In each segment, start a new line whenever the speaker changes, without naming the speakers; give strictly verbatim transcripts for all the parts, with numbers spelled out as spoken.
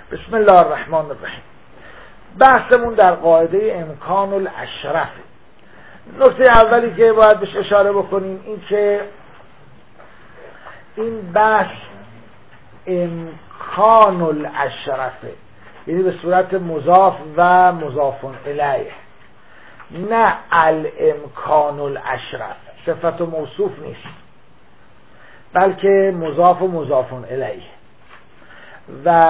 بسم الله الرحمن الرحیم. بحثمون در قاعده امکان الاشرف. نکته اولی که باید بهش اشاره بکنیم این که این بحث امکان الاشرفه، یعنی به صورت مضاف و مضاف الیه، نه الامکان الاشرف. صفت و موصوف نیست، بلکه مضاف و مضاف الیه. و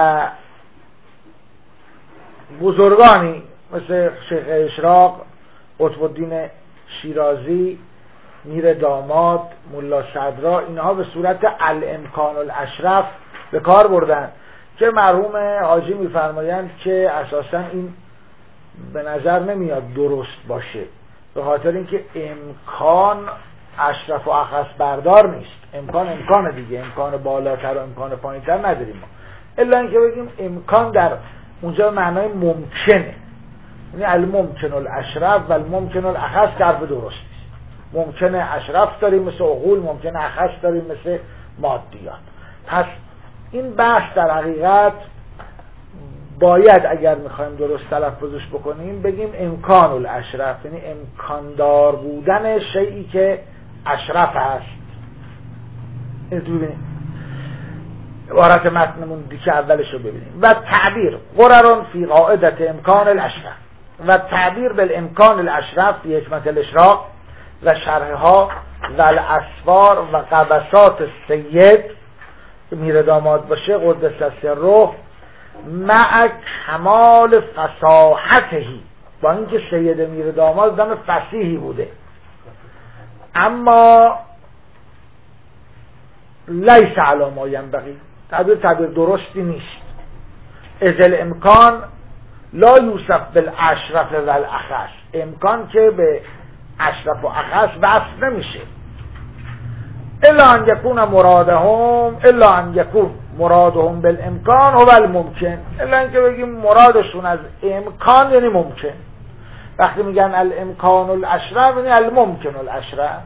بزرگانی مثل شیخ اشراق، قطب الدین شیرازی، میر داماد، ملا صدرا، اینها به صورت الامکان الاشرف به کار بردن که مرحوم حاجی میفرمایند که اساسا این به نظر نمیاد درست باشه، به خاطر اینکه امکان اشرف و اخص بردار نیست. امکان امکان دیگه، امکان بالاتر و امکان پایینتر نداریم ما، الا اینکه بگیم امکان در اونجا معنای ممکنه، یعنی الممکن الاشرف و الممکن الاخص که حرف درست نیست. ممکنه اشرف داریم مثل عقول، ممکنه اخص داریم مثل مادیات. پس این بحث در حقیقت باید اگر میخوایم درست تلفظش بکنیم بگیم امکان الاشرف، یعنی امکاندار بودن شیئی که اشرف است. این ببینیم عبارت متنمون دیگه اولش رو ببینیم. و تعبیر قررون فی قاعدت امکان الاشرف، و تعبیر بالامکان الاشرف فی حکمت الاشراق و شرحها و الاسفار و قبسات السید میر داماد باشه قدس سره، مع کمال فصاحتهی، با اینکه سید میر داماد زن فصیحی بوده، اما لیس علی ما ینبغی، تعبیر تعبیر درستی نیست. از الامکان لا یوصف بالاشرف و الاخص، امکان که به اشرف و اخص وصف نمیشه. الا ان یکون مرادهم الا ان یکون مرادهم بالامکان هو الممکن، الا اینکه بگیم مرادشون از امکان یعنی ممکن. وقتی میگن الامکان الاشرف یعنی الممکن الاشرف.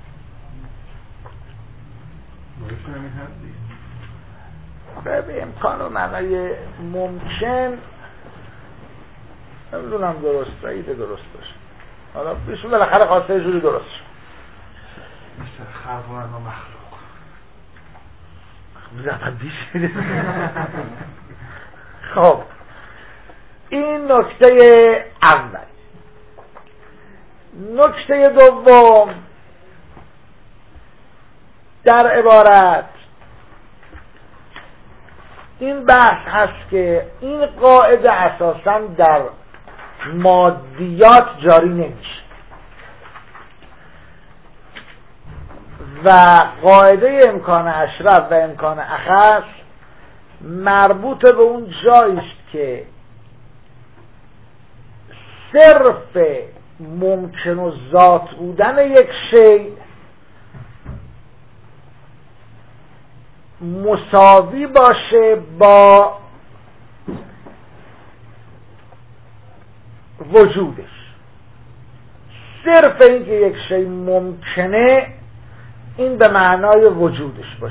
به امکان و معنی ممکن نمیدونم درست ایده درست باشه، حالا بیشون بالاخره خواسته یه جوری درست شد.
مثل خلق و مخلوق
خب این نکته اول. نکته دوم در عبارت این بحث هست که این قاعده اساساً در مادیات جاری نمیشه و قاعده امکان اشرف و امکان اخص مربوط به اون جایی است که صرف ممکن و ذات بودن یک شی مساوی باشه با وجودش. صرف این که یک شی ممکنه این به معنای وجودش باشه.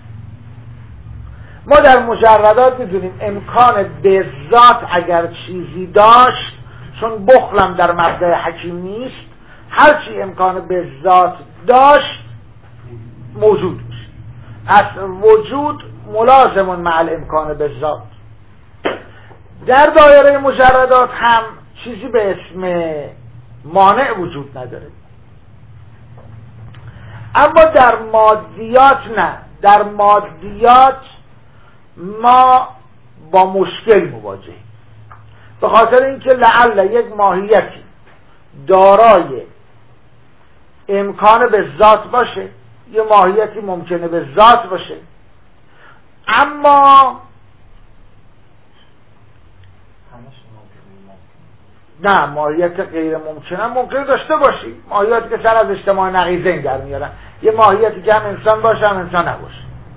ما در مجردات میدونیم امکان به ذات اگر چیزی داشت، چون بخلم در مبدأ حکیم نیست، هرچی امکان به ذات داشت موجود میشه. از وجود ملازم مع الامکان به ذات. در دایره مجردات هم چیزی به اسم مانع وجود نداره، اما در مادیات نه. در مادیات ما با مشکل مواجهیم، به خاطر اینکه لعل یک ماهیتی دارای امکان به ذات باشه، یه ماهیتی ممکنه به ذات باشه، اما نه ماهیت غیر ممکنه ممکنه داشته باشی. ماهیتی که سر از اجتماع نقیضین در میارن، یه ماهیتی که هم انسان باشه هم انسان نباشه.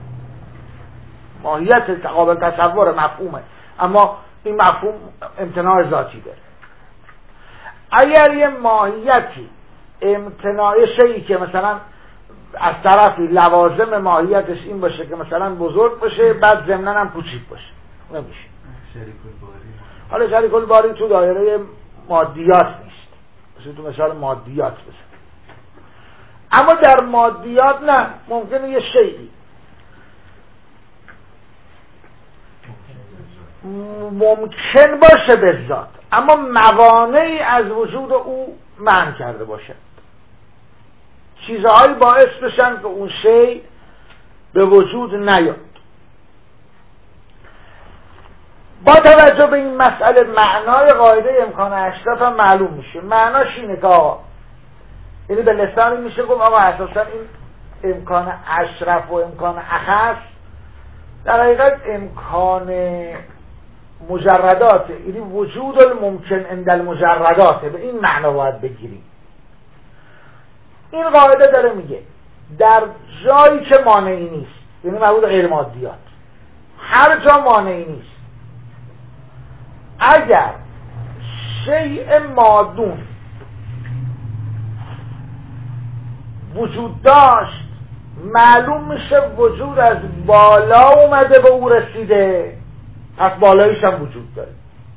ماهیت قابل تصور مفهومه، اما این مفهوم امتناع ذاتی داره. اگر یه ماهیتی امتناع شیئی که مثلا از طرفی لوازم ماهیتش این باشه که مثلا بزرگ باشه بعد ضمناً هم کوچیک باشه، نمیشه.
شریک الباری.
حالا شریک الباری تو دایره مادیات نیست، مثل تو مثال مادیات بزن. اما در مادیات نه، ممکنه یه شیئی ممکن باشه به ذات، اما موانعی از وجود او منع کرده باشه، چیزهایی باعث بشن که اون شیء به وجود نیاد. با توجه به این مسئله معنای قاعده امکان اشرف هم معلوم میشه. معناش اینه که آقا، یعنی به لسانی میشه گفت آقا اساسا این امکان اشرف و امکان اخص در حقیقت امکان مجردات، یعنی وجود الممکن عند المجردات، به این معنا باید بگیریم. این قاعده داره میگه در جایی که مانعی نیست، یعنی مربوط غیر مادیات، هر جا مانعی نیست، اگر شیء مادون وجود داشت، معلوم میشه وجود از بالا اومده به او رسیده، پس بالاییش هم وجود داره.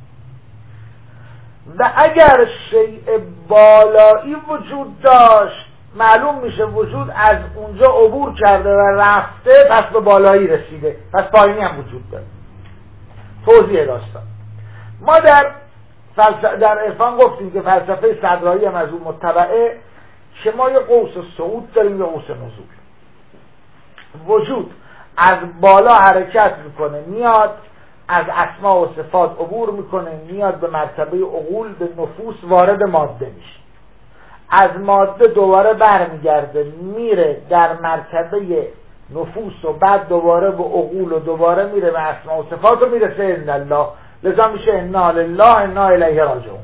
و اگر شیء بالایی وجود داشت، معلوم میشه وجود از اونجا عبور کرده و رفته، پس به بالایی رسیده، پس پایینی هم وجود داره. توضیح داستان. ما در فلسفه در عرفان گفتیم که فلسفه صدرایی هم از اون متبعه، که ما یه قوس صعود داریم، یه قوس نزول. وجود از بالا حرکت میکنه، میاد از اسما و صفات عبور میکنه، میاد به مرتبه عقول، به نفوس وارد ماده میشه، از ماده دوباره برمیگرده میره در مرتبه نفوس و بعد دوباره به عقول و دوباره میره به اسما و صفات و میرسه ان الله. لذا میشه انا لله انا الیه راجعون.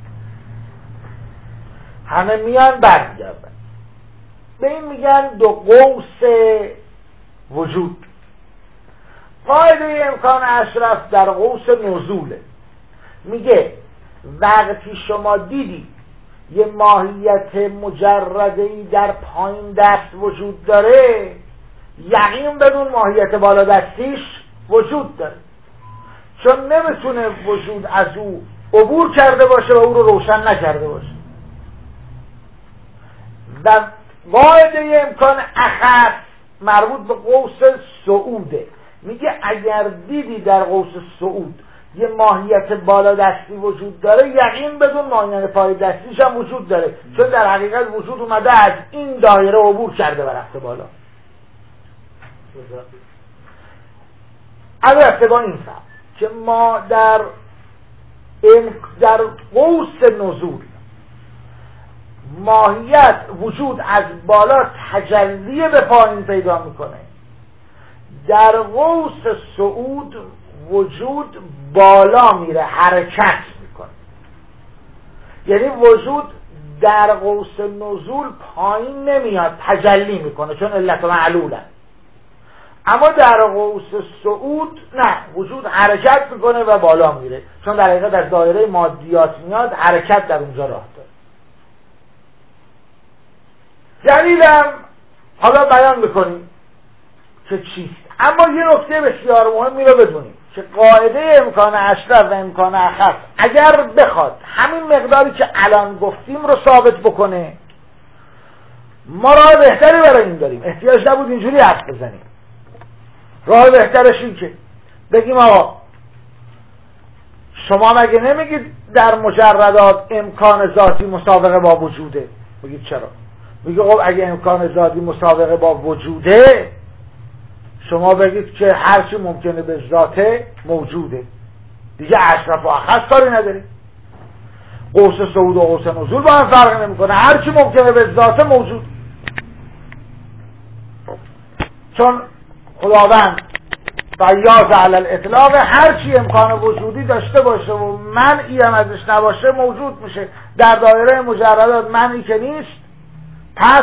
همه میان برمیگردن. به این میگن دو قوس وجود. قاعده امکان اشرف در قوس نزوله. میگه وقتی شما دیدی یه ماهیت مجرده‌ای در پایین دست وجود داره، یقین بدون ماهیت بالا دستیش وجود داره، چون نمیتونه وجود از او عبور کرده باشه و او رو روشن نکرده باشه. و قاعده امکان اخص مربوط به قوس صعوده. میگه اگر دیدی در قوس صعود یه ماهیت بالا دستی وجود داره، یقین بدون ماهیت پای دستیش هم وجود داره، چون در حقیقت وجود اومده از این دایره عبور کرده و رفته بالا. البته با این فرق که ما در در قوس نزول ماهیت وجود از بالا تجلی به پایین پیدا میکنه، در قوس صعود وجود بالا میره، حرکت میکنه. یعنی وجود در قوس نزول پایین نمیاد، تجلی میکنه، چون علت معلوله. اما در قوس صعود نه، وجود حرکت میکنه و بالا میره، چون در حقیقت از دایره مادیات میاد، حرکت در اونجا راه داره. دلیلم حالا بیان میکنیم که چیست. اما یه نکته بسیار مهمی رو بدونیم که قاعده امکان اشرف و امکان اخص اگر بخواد همین مقداری که الان گفتیم رو ثابت بکنه، ما راه بهتری برای این داریم. احتیاج نبود اینجوری حرف بزنیم. راه بهترش این که بگیم آقا شما مگه نمیگید در مجردات امکان ذاتی مسابقه با وجوده؟ بگید چرا؟ میگه خب اگه امکان ذاتی مسابقه با وجوده، شما بگید که هر چی ممکنه به ذاته موجوده، دیگه اشرف و اخص کاری نداره. قوس صعود و قوس نزول با هم فرق نمیکنه، هر چی ممکنه به ذاته موجود، چون خداوند فیاض علی الاطلاق هر چی امکان وجودی داشته باشه و منعی هم ازش نباشه موجود میشه. در دایره مجردات منعی که نیست، پس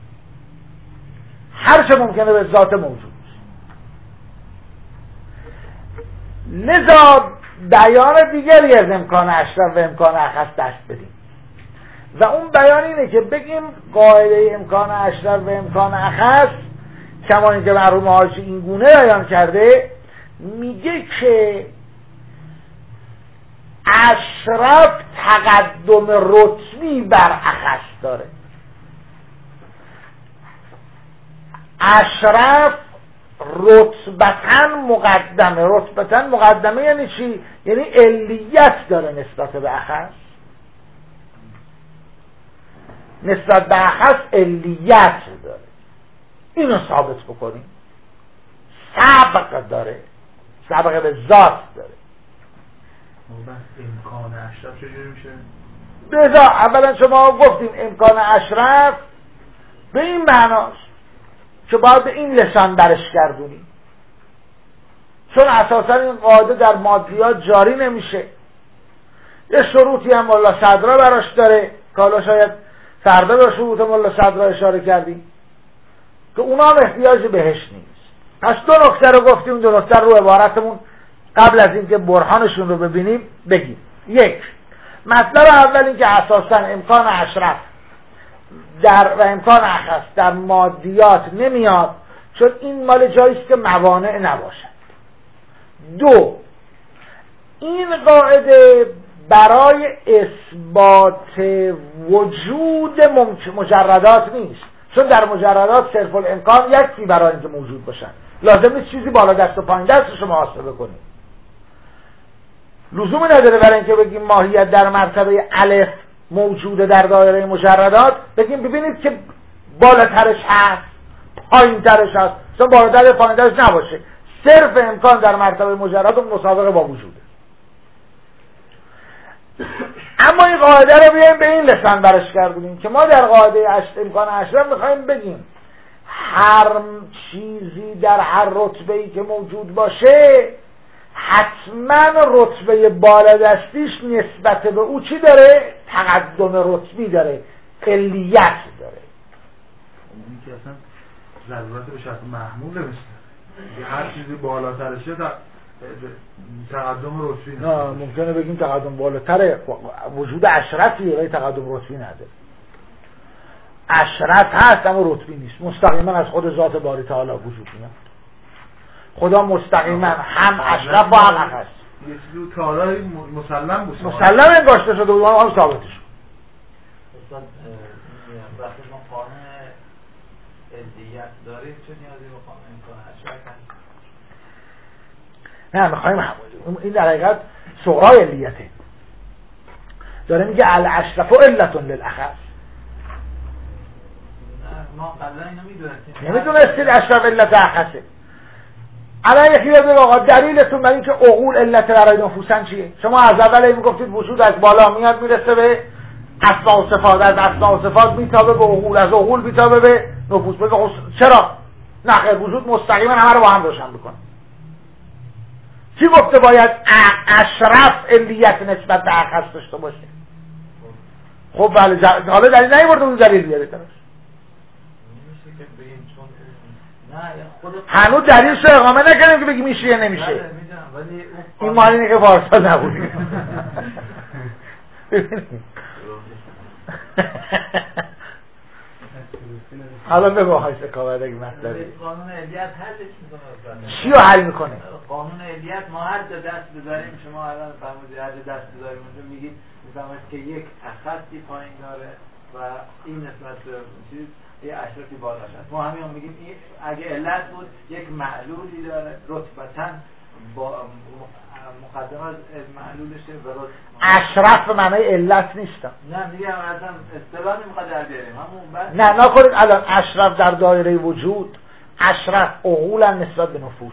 هر چه ممکنه به ذات موجود. لذا بیان دیگری از امکان اشرف و امکان اخص دست بدیم و اون بیان اینه که بگیم قاعده امکان اشرف و امکان اخص کما اینکه مرحوم حاجی این گونه بیان کرده، میگه که اشرف تقدم رتبی بر اخص داره. اشرف رتبتاً مقدمه. رتبتاً مقدمه یعنی چی؟ یعنی علیت داره نسبت به اخص. نسبت به اخص علیت داره. اینو ثابت بکنیم. سبق داره. سبق به ذات داره.
امکان اشرف چجوری میشه؟
بذار اولا شما گفتیم امکان اشرف به این معناست که باید به این لسان برش گردونیم، چون اساسا این قاعده در مادیات جاری نمیشه. یه شروطی هم ملا صدرا براش داره که حالا شاید فردا به شروط ملا صدرا اشاره کردیم که اونا هم احتیاج بهش نیست. پس دو نکته رو گفتیم، دو نکته رو عبارتمون قبل از اینکه برهانشون رو ببینیم بگیم. یک، مطلب اول این که اساسا امکان اشرف در و امکان اخص در مادیات نمیاد، چون این مال جاییست که موانع نباشد. دو، این قاعده برای اثبات وجود مجردات نیست، چون در مجردات صرف الامکان یکفی برای اینکه موجود باشن، لازم نیست چیزی بالا دست و پایین دست شما محاسبه کنید. لزومی نداره برای اینکه بگیم ماهیت در مرتبه الف موجوده در دایره مجردات بگیم ببینید که بالاترش هست پایینترش هست، چون بالاتر پایینترش نباشه. صرف امکان در مرتبه مجرد و مسابقه با وجوده. اما این قاعده رو بیایم به این لسان برش گردونیم که ما در قاعده امکان اشرف میخوایم بگیم هر چیزی در هر رتبه‌ای که موجود باشه حتما رتبه بالادستیش نسبت به او چی داره؟ تقدم رتبی داره، علیت داره.
اونی که اصلا ضرورت به شرط محمول نمیشه، هر چیزی بالاترشه تقدم رتبی
نه. ممکنه بگیم تقدم بالاتره، وجود اشرفیه ولی تقدم رتبی نداره. اشرف هست اما رتبی نیست، مستقیما از خود ذات باری تعالی وجود میاد. خدا مستقیما هم اشرف و هم اخص.
یه چیزی تعالی مسلم بود،
مسلم انگاشته شده بود، هم ثابتش
استاد وقتی ما قانون علیت داریم چه نیازی به قانون امکان اشرف هست؟
نه میخوایم این در حقیقت صغرای علیته. داره میگه الاشرف علت للاخص.
ما قبلا اینو میدونستیم.
نمیدونستید اشرف علت اخصه. الان یکی بیاد آقا دلیلتون بر اینکه عقول علت برای نفوسن چیه؟ شما از اول میگفتید وجود از بالا میاد میرسه به اسماء و صفات، از اسماء و صفات میتابه به عقول، از عقول میتابه به نفوس. بگو چرا؟ نه خیر، وجود مستقیما همه رو با هم روشن میکنه. کی گفته باید اشرف علیت نسبت به اخص داشته باشه؟ خب بله، حالا دلیل نیورده اون دلیل بیاره طرف. هنوز دلیل شو اقامه نکنیم که بگی میشه یا نمیشه. این مال اینه که وارسا نبودی. حالا بگو های سکاوت اگه مطلبی
قانون علیت حلش میکنه.
چی رو حل میکنه؟
قانون علیت ما هر جا دست بذاریم، شما الان فرمودید هر جا دست بذاریم اونجا میگید میفهمید که یک اخصی پایین داره و این نسبت به چیز یه اشرفی بالاش هست. ما همین میگیم این اگه علت بود یک معلولی داره رتبتاً با مقدمه از معلولشه به رتبه.
اشرف به معنای علت نیستم.
نه میگم اصلا اصطلاح نمیخواد در بیاریم همون بعد.
نه نکنید الان اشرف در دایره وجود، اشرف عقولا نسبت به نفوس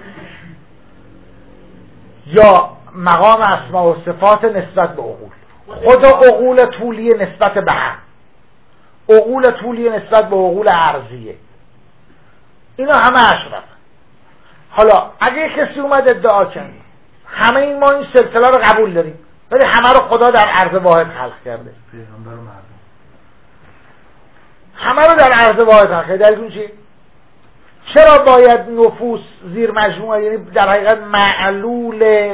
یا مقام اسماء و صفات نسبت به عقول. خود عقول طولیه نسبت به هم، عقول طولیه نسبت به عقول عرضیه، اینا همه اشرف. حالا اگه کسی اومد ادعا کنه همه این ما این سلسله رو قبول داریم ولی همه رو خدا در عرض واحد خلق کرده،
پیغمبر و مردم
همه رو در عرض واحد خلق کرده. دلیل چی؟ چرا باید نفوس زیر مجموعه یعنی در حقیقت معلول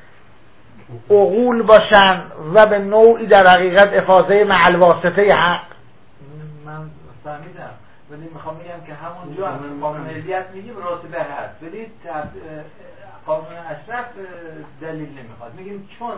عقول باشن و به نوعی در حقیقت افاضه مع الواسطه حق؟
من فهمیدم ولی میخوام بگم که همونجا قانون علیت میگیم رتبه هست ولی قانون اشرف دلیل نمیخواد. میگیم چون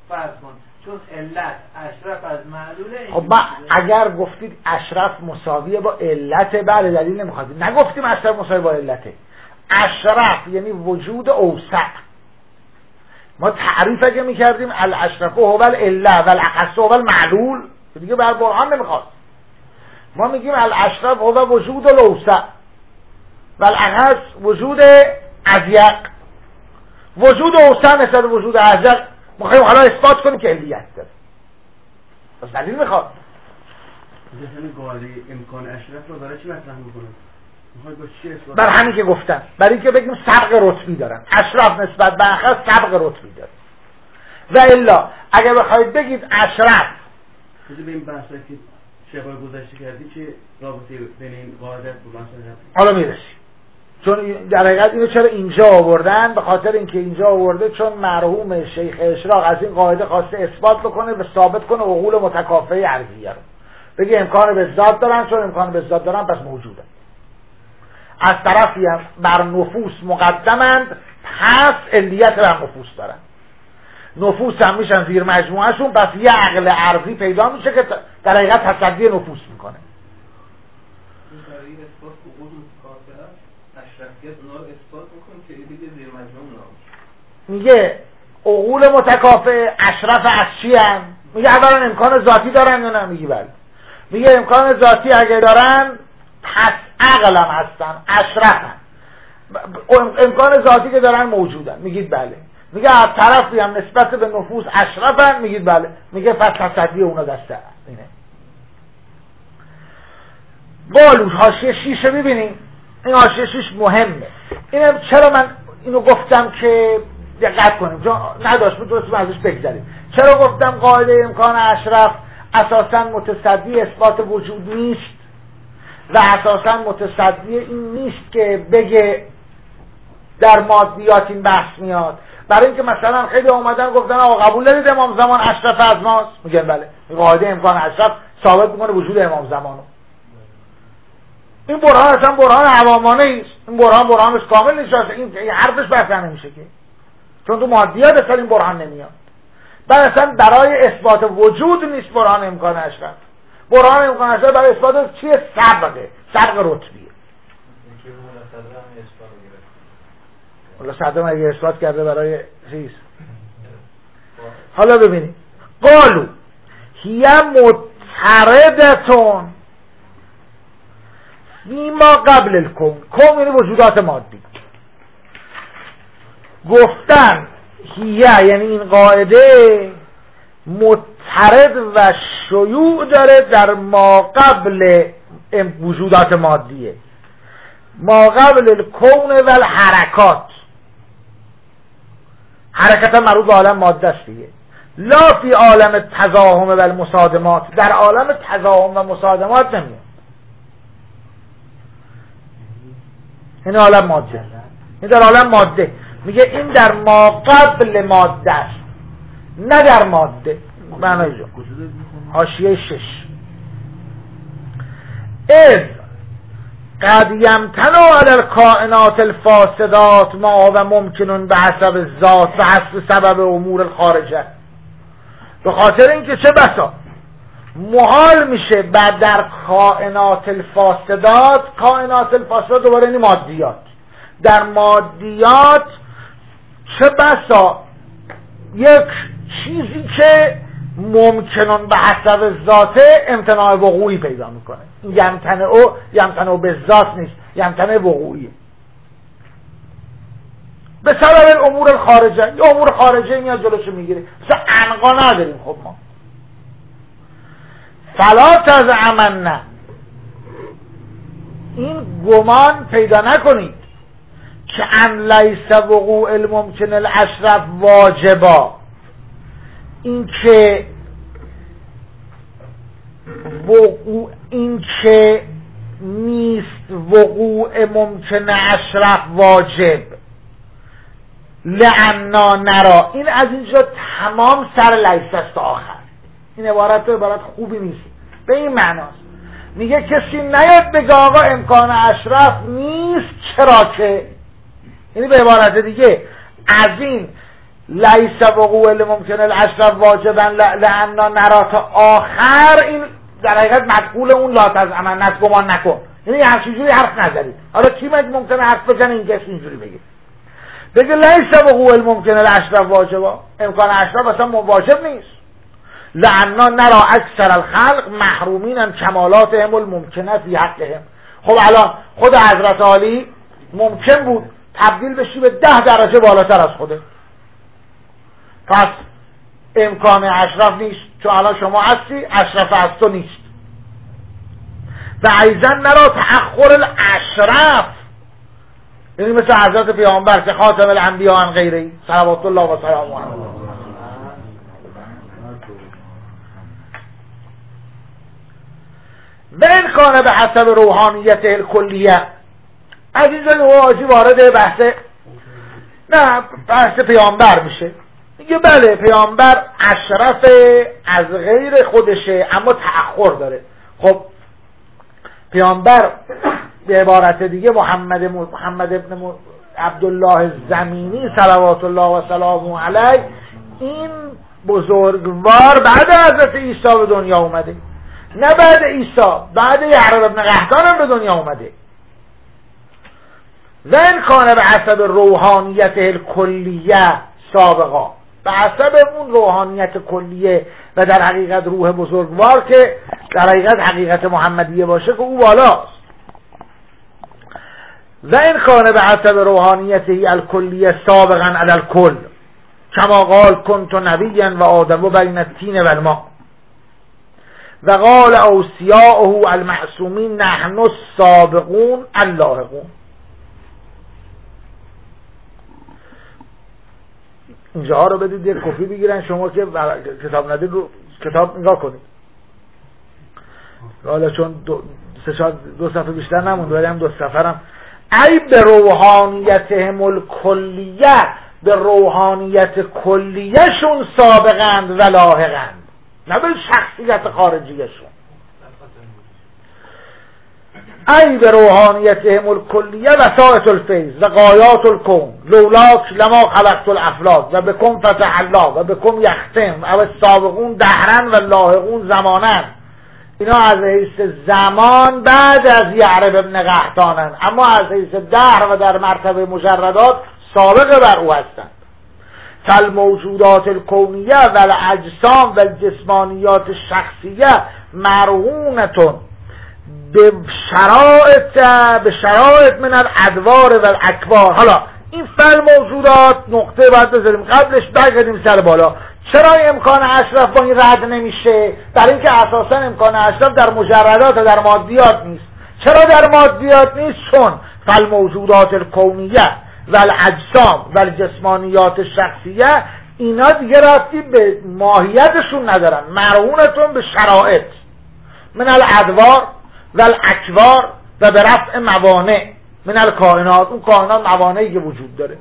فرض کن چون علت اشرف از معلوله.
خب ما اگر گفتید اشرف مساویه با علت، بله دلیل نمیخواد. نگفتیم اشرف مساوی با علته. اشرف یعنی وجود اوسع. ما تعریف اگه میکردیم الاشرف هو العله و الاخص هو المعلول دیگه بر برهان نمیخواد. ما میگیم الاشرف هو وجود الاوسع و الاخص وجود اضیق. وجود اوسع نسبت وجود اضیق میخوایم حالا اثبات کنیم که علیت داره. بس دلیل میخواد.
مثلا قاعده امکان اشرف رو برای چی مطرح میکنه؟ میخواد با چی اثبات؟
بر همین که گفتم، برای اینکه بگیم سبق رتبی دارن. اشرف نسبت به اخص سبق رتبی داره. و الا اگر بخواید بگید اشرف
چیزی به این بحثی که شبای گذشته کردی چه رابطه بین این قاعده و مثلا
حالا میرسیم. چون در حقیقت اینو چرا اینجا آوردن؟ به خاطر اینکه اینجا آورده چون مرحوم شیخ اشراق از این قاعده خواسته اثبات بکنه و ثابت کنه عقول متکافئه عرضیه رو. بگه امکان به ذات دارن، چون امکان به ذات دارن پس موجودن. از طرفی هم بر نفوس مقدمند، پس علیت بر نفوس دارن. نفوس هم میشن زیر مجموعهشون، پس یه عقل عرضی پیدا میشه که در حقیقت تصدی نفوس میکنه.
برای اثبات عقول متکافئه اشرفیت اونا رو اثبات میکنه که دیگه زیر مجموع اونا
میگه عقول متکافئه اشرف از چی هم؟ میگه اولا امکان ذاتی دارن یا نه؟ میگه بله. میگه امکان ذاتی اگه دارن پس عقل هم هستن، اشرفن. امکان ذاتی که دارن موجودن، میگید بله. میگه از طرفی هم نسبت به نفوس اشرفن، میگید بله. میگه پس تصدی اونا دسته اینه. بالوش حاشیه شیشه ببینیم. این حاشیه شیش مهمه. اینم چرا من اینو گفتم که دقت کنیم، چون نداشت بود درست ازش بگذاریم. چرا گفتم قاعده امکان اشرف اساساً متصدی اثبات وجود نیست و اساساً متصدی این نیست که بگه در مادیات این بحث میاد. برای اینکه مثلا خیلی اومدن گفتن آقا قبول دارید امام زمان اشرف از ماست؟ میگن بله. قاعده امکان اشرف ثابت میکنه وجود امام زمانو. این برهان اصلا برهان عوامانه است. این برهان برهانش کامل نیست. این حرفش بحث نمیشه که، چون تو مادیات اصلا این برهان نمیاد. بعد اصلا برای اثبات وجود نیست برهان امکان اشرف. برهان امکان اشرف برای اثبات چیه؟ سبقه، سبق رتبیه. حالا صدام اگه اثبات کرده برای چیز. حالا ببینید قالو هی متردتون فیما قبل الکون. کون یعنی وجودات مادی. گفتن هیه یعنی این قاعده مترد و شیوع داره در ما قبل وجودات مادیه. ما قبل الکون و الحرکات. حرکت هم مربوط به عالم ماده است دیگه. لا فی عالم تزاحم و المصادمات. در عالم تزاحم و مصادمات نمیاد. این عالم ماده. این در عالم ماده. میگه این در ما قبل ماده است، نه در ماده. معنی جو حاشیه شش از قد یمتنع علی الکائنات الفاسدات ما و ممکنون به حسب الذات و حسب سبب امور الخارجه. به خاطر اینکه چه بسا محال میشه بعد در کائنات الفاسدات، کائنات الفاسدات دوباره این مادیات، در مادیات چه بسا یک چیزی که ممکنون به حسب ذاته امتناع وقوعی پیدا میکنه. یمتنع او یمتنع به ذات نیست، یمتنع وقوعی به سبب امور الخارجه. یا امور خارجه میاد جلوشو میگیره. مثلا عنقا نداریم. خب ما فلا تزعمن، این گمان پیدا نکنید که ان لیس وقوع الممکن الاشرف واجبا، این که وقوع این که نیست وقوع ممکن اشرف واجب لعنا نرا. این از اینجا تمام سر لیس است تا آخر. این عبارت عبارت خوبی نیست. به این معناست میگه کسی نیاد بگه آقا امکان اشرف نیست، چرا که، یعنی به عبارت دیگه از این لیس وقوع الممکن الاشرف واجبا لعنا نرا تا آخر، این در حقیقت مدخول اون لا تزعمن است، گمان نکن. یعنی همچین جوری حرف نزنید. حالا کی ممکنه حرف بزنه این کس اینجوری بگه بگه لیس وقوع الممکن الاشرف واجبا، امکان اشرف اصلا واجب نیست. لعنا نرا اکثر الخلق محرومین عن کمالاتهم الممکنه فی حقهم. خب الان خود حضرت علی ممکن بود تبدیل بشی به ده درجه بالاتر از خوده، پس امکان اشرف نیست، چون الان شما هستی اشرف از تو نیست. و ایضا نرا تأخر الاشرف، یعنی مثل حضرت پیامبر که خاتم الانبیا عن غیره صلوات الله و سلامه علیه. و این کانه به حسب روحانیت الکلیه. از اینجا واجی وارد بحث نه بحث پیامبر میشه، میگه بله پیامبر اشرف از غیر خودشه اما تأخر داره. خب پیامبر به عبارت دیگه محمد محمد ابن عبدالله زمینی صلوات الله و سلامه علیه، این بزرگوار بعد حضرت عیسی به دنیا اومده، نه بعد عیسی، بعد یعقوب ابن قحطان هم به دنیا اومده. و این کانه به حسب روحانیت الکلیه سابقا، به حسب اون روحانیت کلیه و در حقیقت روح بزرگوار که در حقیقت حقیقت محمدیه باشه که او بالاست. و این کانه به حسب روحانیته الکلیه سابقا علی الکل کما قال کنت نبیا و آدم بین الطین و الماء و قال اوصیاءه المعصومین نحن السابقون اللاحقون. اینجا رو بدید یک کپی بگیرن، شما که کتاب ندید رو کتاب نگاه کنید. حالا چون دو, دو صفحه بیشتر نموند ولی هم دو صفحه ای به روحانیتهم الکلیه، به روحانیت کلیهشون سابقند و لاحقند، نه به شخصیت خارجیشون. ای به روحانیتهم الکلیه وسائط الفیض و غایات الکون لولاک لما خلقت الافلاک و بکم فتح الله و بکم یختم او السابقون دهرن و لاحقون زمانن. اینا از حیث زمان بعد از یعرب ابن قحطانن، اما از حیث دهر و در مرتبه مجردات سابق بر او هستند. فالموجودات الکونیه و الاجسام و الجسمانیات الشخصیه مرهونتون به شرایط به شرایط من الادوار و الاکبار. حالا این فعل موجودات نقطه باید بذاریم قبلش، برگردیم سر بالا. چرا امکان اشرف با این رد نمیشه؟ در اینکه اساسا امکان اشرف در مجردات و در مادیات نیست. چرا در مادیات نیست؟ چون فالموجودات الکونیه و الاجسام و الجسمانیات الشخصیه اینا دیگه ربطی به ماهیتشون ندارن، مرهونتون به شرایط من الادوار و الاکبار و به رفع موانع من الکائنات، اون کائنات موانعی که وجود داره.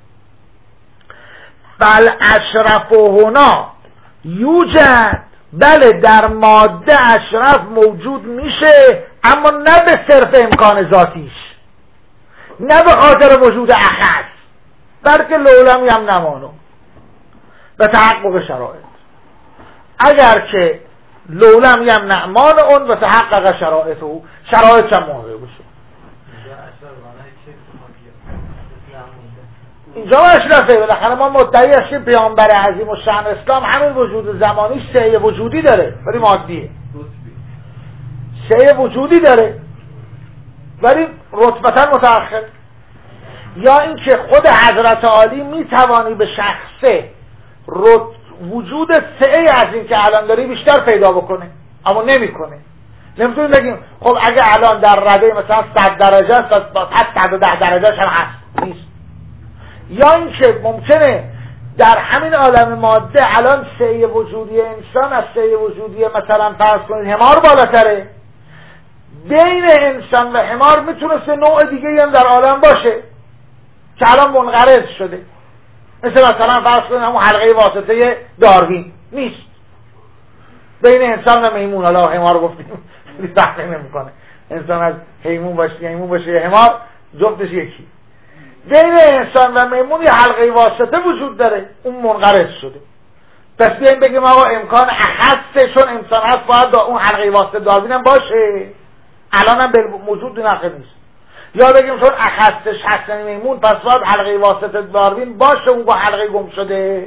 بل اشرف هنا یوجد، بله در ماده اشرف موجود میشه اما نه به صرف امکان ذاتیش، نه به خاطر وجود اخص، بلکه لولم یم نمانو به تحقق شرایط. اگر که لولم یم نعمان اون و تحقق شرایط او، شرایط چه موقع بشه اینجا اشرفه. بالاخره ما مدعی هستیم پیامبر عظیم الشأن اسلام همین وجود زمانی سعی وجودی داره ولی مادیه، سعی وجودی داره ولی رتبتا متأخر. یا اینکه خود حضرت عالی میتوانی به شخصه رت وجود سعی از این که الان داری بیشتر پیدا بکنه اما نمیکنه. نمیتونیم بگیم خب اگه الان در رده مثلا صد درجه است پس صد و ده درجه هم هست، نیست. یا اینکه ممکنه در همین عالم ماده الان سعی وجودی انسان از سعی وجودی مثلا فرض کنید حمار بالاتره، بین انسان و حمار میتونسته نوع دیگه هم در عالم باشه که الان منقرض شده، مثل مثلا فرض کنید همون حلقه واسطه داروین نیست بین انسان و میمون. حالا حمار گفتیم فرقی نمیکنه، انسان از حیوان باشه حیوان باشه حمار جفتش یکی. بین انسان و میمون یه حلقه واسطه وجود داره، اون منقرض شده. پس بیاییم بگیم آقا امکان اخصه چون انسان هست باید با اون حلقه واسطه داروین هم باشه، الان هم به موجود نقل نیست. یا بگیم چون اخصش هست میمون پس باید حلقه واسطه داروین باشه، اون با حلقه گم شده.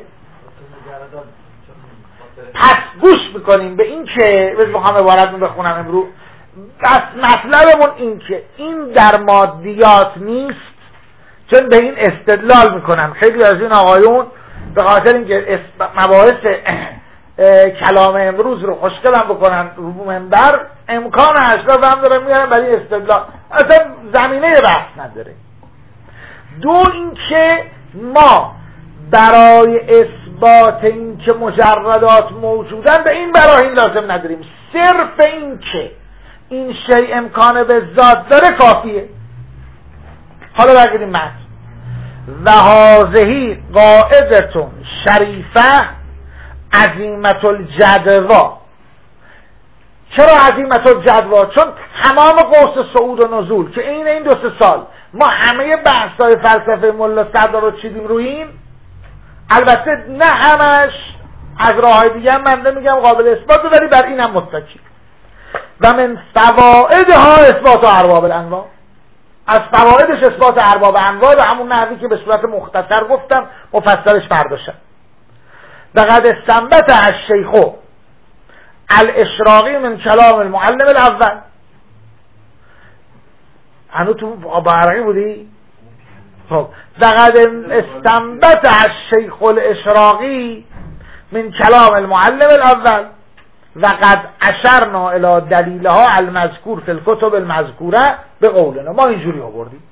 پس گوش میکنیم به این که بذار میخوام عبارت رو بخونم امروز. پس مطلبمون این که این در مادیات نیست، چون به این استدلال میکنن خیلی از این آقایون به خاطر اینکه مباحث کلام امروز رو خوشگلم بکنن رو منبر، امکان اشراف هم دارن میارن برای استدلال، اصلا زمینه بحث نداره. دو اینکه ما برای اثبات این که مجردات موجودن به این براهین لازم نداریم، صرف این که این شیء امکان به ذات داره کافیه. حالا برگردیم متن. و هذه قاعدة شریفه عظیمة الجدوی. چرا عظیمة الجدوی؟ چون تمام قوس صعود و نزول که این این دو سه سال ما همه بحث‌های فلسفه ملا صدرا رو چیدیم روی این، البته نه همش، از راه‌های دیگه هم من نمیگم قابل اثباته، ولی بر اینم متکی. و من فوائدها اثبات ارباب الانواع، از فوائدش اثبات ارباب انواع به همون نحوی که به صورت مختصر گفتم، مفصلش فرداشم. لقد استنبط الشیخ الاشراقی من کلام المعلم الاول. هنو تو برقی بودی؟ خب لقد استنبط الشیخ الاشراقی من کلام المعلم الاول و قد اشرنا الى دلیلها المذکور فی الکتب المذکوره به قولنا. ما اینجوری آوردیم.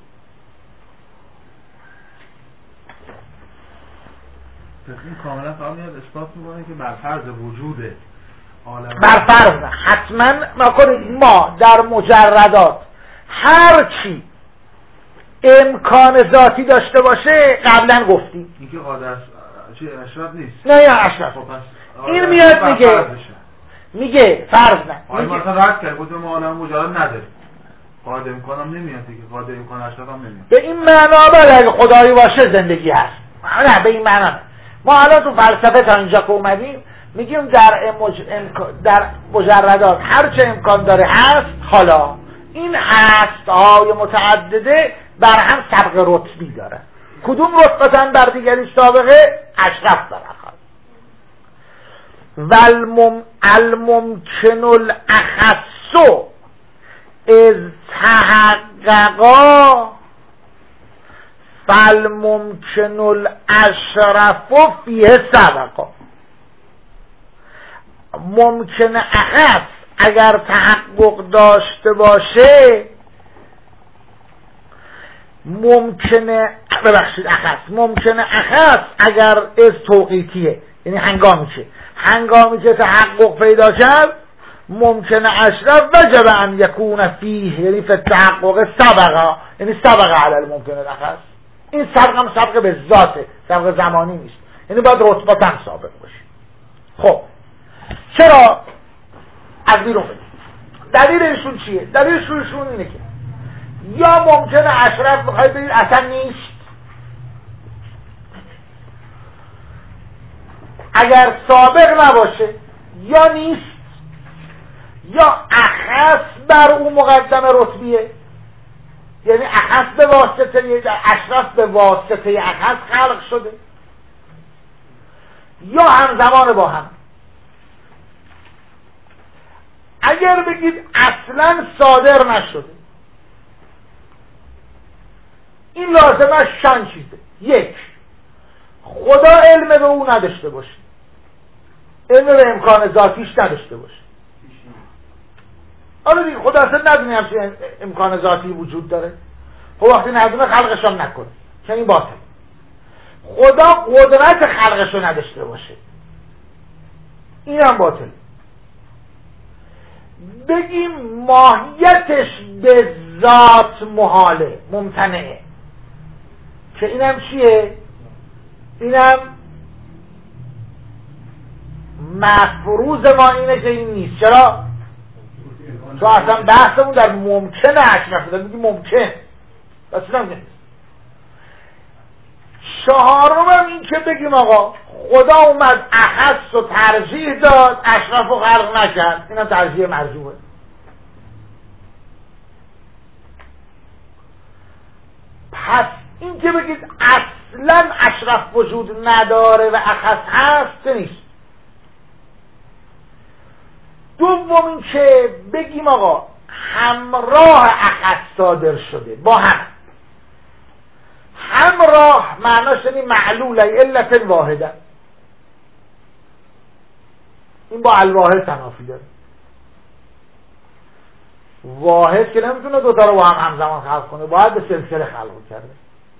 این کاملا فقط میاد اثبات میکنه که بر فرض وجود عالم،
بر فرض حتما ما کنید ما در مجردات هر چی امکان ذاتی داشته باشه قبلا گفتیم.
اینکه قادر چی اشرف نیست.
نه یا اشرف. این میاد میگه میگه فرض نه.
آیا مثلا رد کرد گفتم ما عالم مجرد نداره. قادر امکانم نمیاد دیگه. قادر امکان اشرف هم نمیاد.
به این معنا بله اگه خدایی باشه زندگی هست. نه به این معنا. ما الان تو فلسفه تا اینجا که اومدیم میگیم در امج... امک... در مجردات هر چه امکان داره هست. حالا این هست های متعدده بر هم سبق رتبی داره. کدوم رتبتن بر دیگری سابقه؟ اشرف برخواست. و المم... الممکن الاخص از تحققا فالممکن الاشرف فیه سبقا. ممکن اخص اگر تحقق داشته باشه، ممکنه ببخشید اخص ممکنه اخص اگر از توقیتیه، یعنی هنگامی که هنگامی که تحقق پیدا کرد ممکنه اشرف وجب ان یکون فیه، یعنی فی تحقق سبقا، یعنی سبقا علی الممکن الاخص. این سبق هم سبق به ذاته، سبق زمانی نیست، یعنی باید رتبت هم سابق باشه. خب چرا از بیرون بدیم؟ دلیل ایشون چیه؟ دلیل ایشون اینه که یا ممکنه اشرف بخواید بگید اصلا نیست، اگر سابق نباشه یا نیست یا اخص بر اون مقدم رتبیه، یعنی اخص به واسطه اشرف به واسطه اخص خلق شده، یا همزمان با هم. اگر بگید اصلا صادر نشده، این لازمه شان چیزه. یک، خدا علم به او نداشته باشه، علم به امکان ذاتیش نداشته باشه. حالا دیگه خدا اصلا ندونه همچین امکان ذاتی وجود داره، خب وقتی ندونه خلقش هم نکنه، چون این باطل. خدا قدرت خلقش رو نداشته باشه، این هم باطل. بگیم ماهیتش به ذات محاله، ممتنعه، که اینم چیه؟ اینم مفروض ما اینه که این نیست. چرا؟ تو اصلا بحثمون در ممکنه اشرف داره، میگی ممکن، بس اینم نیست. چهارم این که بگیم آقا خدا اومد اخص و ترجیح داد، اشرف و خلق نکرد، اینم ترجیح مرجوعه. پس این که بگید اصلا اشرف وجود نداره و اخص هست نیست. دوم این که بگیم آقا همراه اخص صادر شده با هم، همراه معناش یعنی معلوله علت واحده، این با الواحد تنافی داره. واحد که نمیتونه دوتا رو با هم همزمان خلق کنه، باید به سلسله خلق کرده.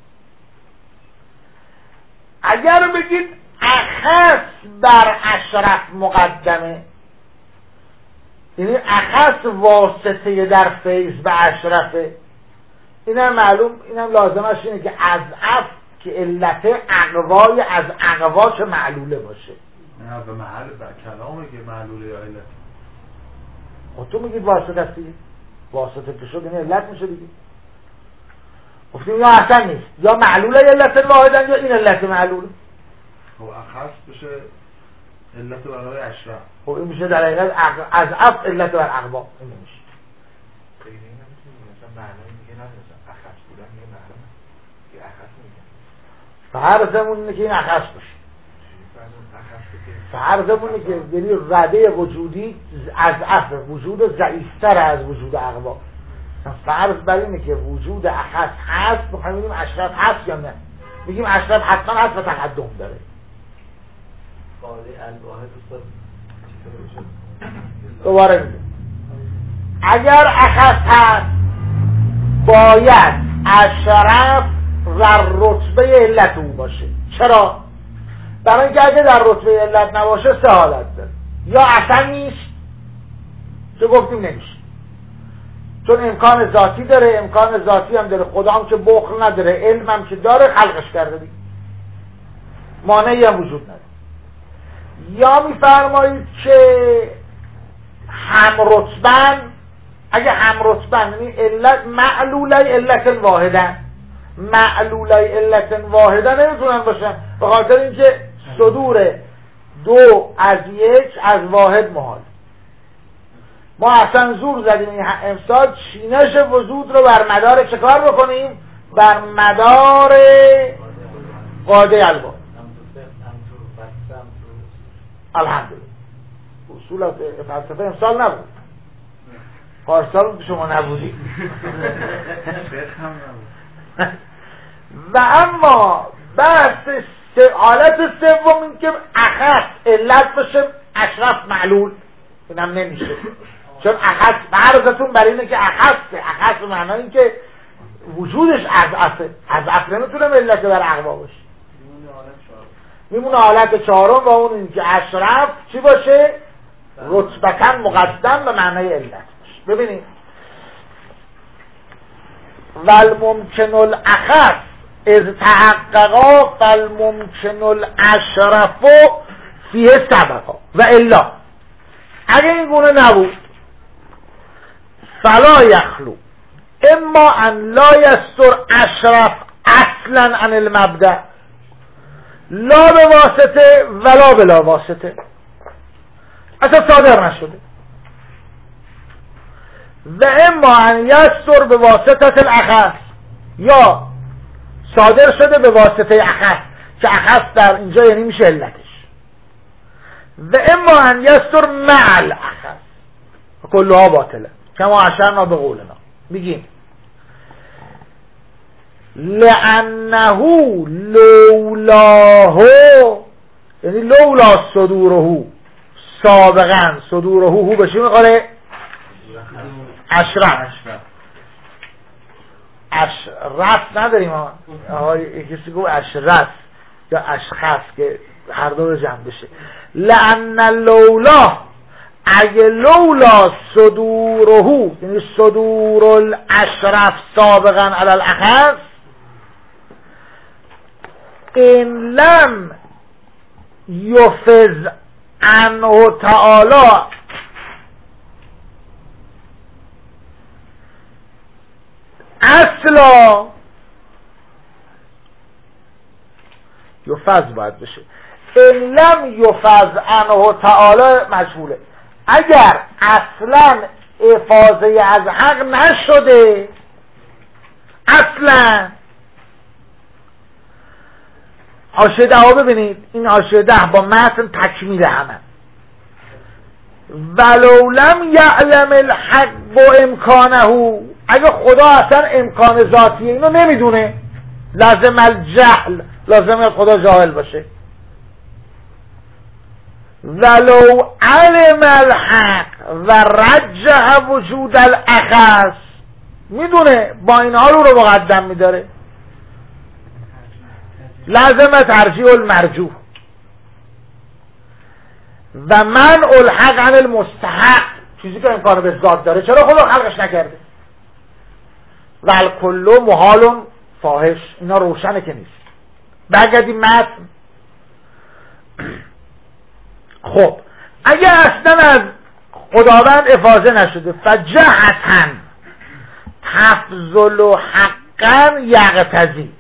اگر بگید اخص بر اشرف مقدمه، یعنی اخص واسطه در فیض به اشرفه، اینم معلوم، اینم لازمش اینه که از اف که علت اقوای از اقوا که معلوله باشه.
نه به محل بر کلامه که معلوله یا علت.
خب تو میگید واسطه است دیگه، واسطه که شد این علت میشه دیگه. گفتیم یا اصلا نیست، یا معلوله علت واحدن یا این علت معلوله.
خب اخص بشه علت برای اشرف.
خب این میشه در حقیقت از اف علت بر اقوا، این نمیشه.
خیلی نمیتونیم مثلا معنی دیگه نداشتن اخص بودن یه معنی یه اخص میگن.
فرضمون اینه که این اخص باشه. فرضمون اینه که یعنی رده وجودی از اف وجود ضعیفتر از وجود اقوا. فرض بر اینه که وجود اخص هست، میخوایم بگیم اشرف هست یا نه. میگیم اشرف حتما هست و تقدم داره.
قاعده الواحد استاد
دوباره میگیم اگر اخص هست باید اشرف در رتبه علت او باشه. چرا؟ برای اینکه اگه در رتبه علت نباشه سه حالت داره، یا اصلا نیست که گفتیم نمیشه، چون امکان ذاتی داره، امکان ذاتی هم داره، خدا هم که بخل نداره، علم هم که داره، خلقش کرده دیگه، مانعی هم وجود نداره. یا میفرمایید که هم رتبن، اگه هم رتبن یعنی علت معلوله علت واحدن، معلوله علت واحدن نمیتونن باشن به خاطر اینکه صدور دو از یک از واحد محال. ما اصلا زور زدیم این امسال چینش وجود رو بر مدار چه کار بکنیم؟ بر مدار قاعده الواحد. الحمدلله اصول فلسفه امسال نبود، پارسال که شما نبودی. و اما بحث حالت سوم این که اخص علت بشه اشرف معلول، اینم نمیشه، چون اخص فرضتون بر اینه که اخصه، اخص معنی این که وجودش اضعفه، اضعف نمیتونه علت بر اقوا باشه، میمونه حالت چهارم و اون این که اشرف چی باشه؟ رتبتاً مقدم به معنی علت باشه. ببینید والممکن الاخص از تحققا فالممکن الاشرف فیه سبقا و الا، اگه این گونه نبود فلا یخلو اما ان لا یستر اشرف اصلا عن المبدأ لا به واسطه ولا بلا واسطه، اصلا صادر نشده، و اما ان یستر به واسطه الاخص، یا صادر شده به واسطه اخص که اخص در اینجا یعنی میشه علتش، و اما ان یستر مع الاخص کلها باطله کما اشرنا به قولنا. میگیم لانه لولاه، یعنی لولا صدوره سابقا، صدوره هو بشی میخواره اشرف، اشرف نداریم ها، کسی گفت اشرف یا اشخاص که هر دو جمع بشه. لان لولا، اگه لولا صدوره یعنی صدور الاشرف سابقا علی الاخص، این لم یفز عنه تعالی اصلا یلفظ باید بشه. ان لم یفظ عنه تعالی مجهوله. اگر اصلا افاضه از حق نشده، اصلا حاشیه ده ها ببینید، این حاشیه ده با متن تکمیل همه. ولو لم یعلم الحق و امکانه، اگه خدا اصلا امکان ذاتی اینو نمیدونه، لازم الجهل، لازم خدا جاهل باشه. ولو علم الحق و رجح وجود الاخص، میدونه با این حال رو رو مقدم میداره، لازم ترجیح المرجوح و من الحق عن المستحق، چیزی که امکان به ذات داره چرا خدا خلقش نکرده؟ و الکل محال فاحش، اینا روشنه که نیست. برگردیم متن. خب اگه اصلا از خداوند افاضه نشده، فجهتا تفضل حقا یقتضی،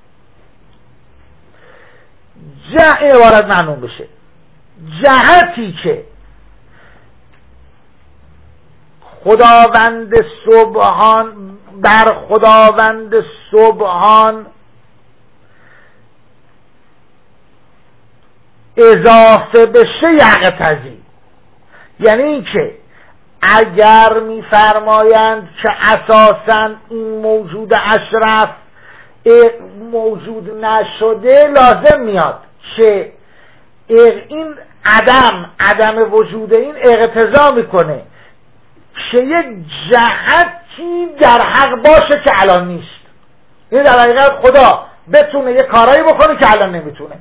جه این عبارت معنون بشه، جهتی که خداوند سبحان بر خداوند سبحان اضافه بشه یقتضی، یعنی این که اگر میفرمایند که اساساً این موجود اشرف موجود نشده، لازم میاد که این عدم عدم وجود این اقتضا میکنه که یک جهتی در حق باشه که الان نیست. این در حقیقت خدا بتونه یک کارایی بکنه که الان نمیتونه.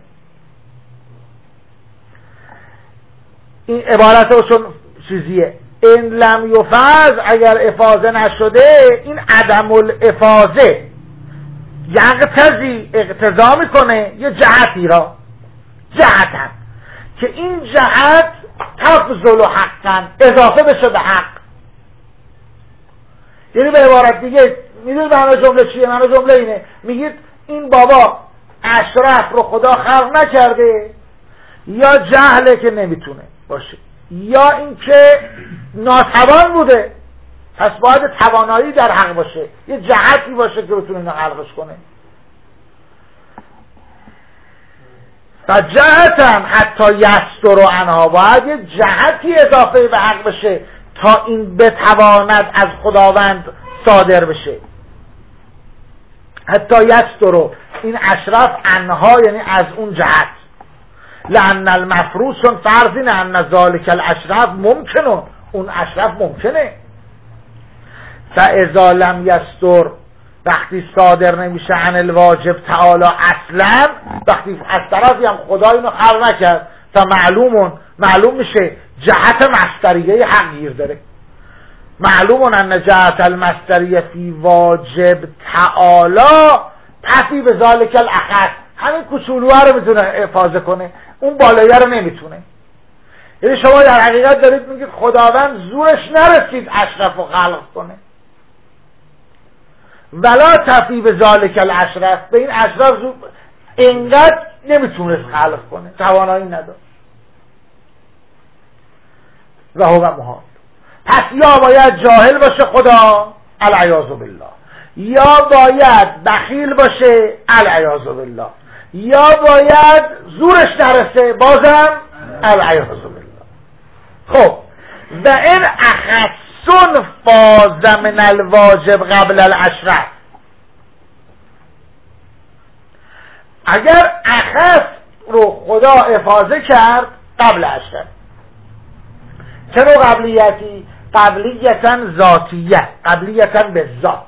این عبارت چون چیزیه، این لم یفاز، اگر افاظه نشده، این عدم الافاظه یقتضی اقتضا میکنه یه جهتی را، جهتا که این جهت تفضل حقا اضافه بشه به حق. یعنی به عبارت دیگه، میدونید معنی جمله چیه؟ معنی جمله اینه، میگید این بابا اشرف رو خدا خلق نکرده، یا جهله که نمیتونه باشه، یا اینکه ناتوان بوده، پس باید توانایی در حق باشه، یه جهتی باشه که بتونه اینو خلقش کنه. فجهتن حتی یستر عنها، باید یه جهتی اضافه به حق بشه تا این بتواند از خداوند صادر بشه. حتی یستر، این اشرف عنها یعنی از اون جهت. لأن المفروض، چون فرض اینه ان ذالک الاشرف ممکنه، اون اشرف ممکنه. فاذا لم یستر، وقتی صادر نمیشه عن الواجب تعالی اصلا، وقتی از طرفی هم خدا اینو خلق نکرد، فمعلومون معلوم میشه جهت مصدریه حق گیر داره. معلومون ان جهت المصدریه فی واجب تعالی تفی به ذالک الاخص، همین کوچولوها رو میتونه افاضه کنه، اون بالایه رو نمیتونه. یعنی شما در حقیقت دارید میگید خداوند زورش نرسید اشرف رو خلق کنه. ولا تفی به ذالک الاشرف، به این اشرف زور اینقدر نمیتونست خلق کنه، توانایی نداشت. و هو محال. پس یا باید جاهل باشه خدا، العیاذ بالله، یا باید بخیل باشه، العیاذ بالله، یا باید زورش نرسه، بازم العیاذ بالله. خب و این اخصن فاز من الواجب قبل الاشرف، اگر اخص رو خدا افاضه کرد قبل اشرف، چه نوع قبلیتی؟ قبلیتا ذاتیه، قبلیتا به ذات.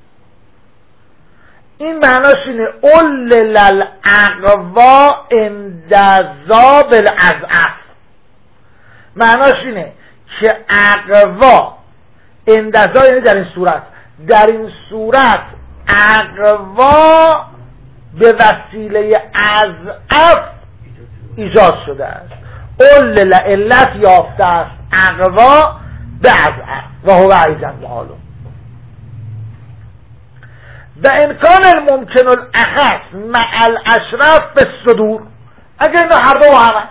این معناش اینه اولل الاقوا اندذا بالاضعف، معناش اینه که اقوا اندذا یعنی در این صورت، در این صورت اقوا به وسیله اضعف ایجاد شده است. اولل علت یافته است اقوا به اضعف و هو ایضا محال. و امکان الممکن الاخص مع الاشرف به صدور، اگر اینا هر دو همه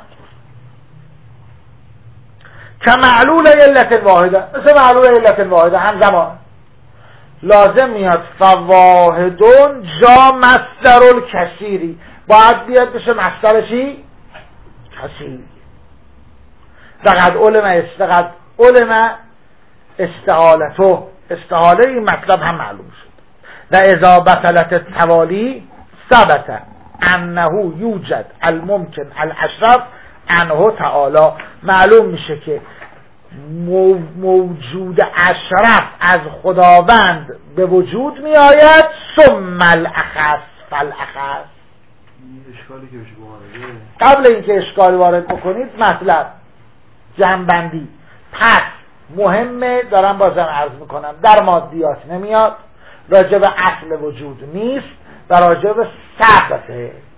که معلول علت واحده، مثل معلول علت واحده همزمان لازم میاد فواحدون جا مصدر الکثیری، باید بیاد بشه مصدر چی؟ کثیر. فقط علم استقد علم استعالتو، استعاله این مطلب هم معلوم شد. و اذا بطلت التوالی ثبت انه یوجد الممکن الاشرف عنه تعالی، معلوم میشه که موجود اشرف از خداوند به وجود می آید ثم الاخص فالاخص.
اشکالی که بشه بوارده
قبل اینکه اشکال وارد بکنید مطلب جنبندی پس مهمه، دارم بازم عرض میکنم در مادیات نمیاد، راجع به اصل وجود نیست و راجع به ثبته.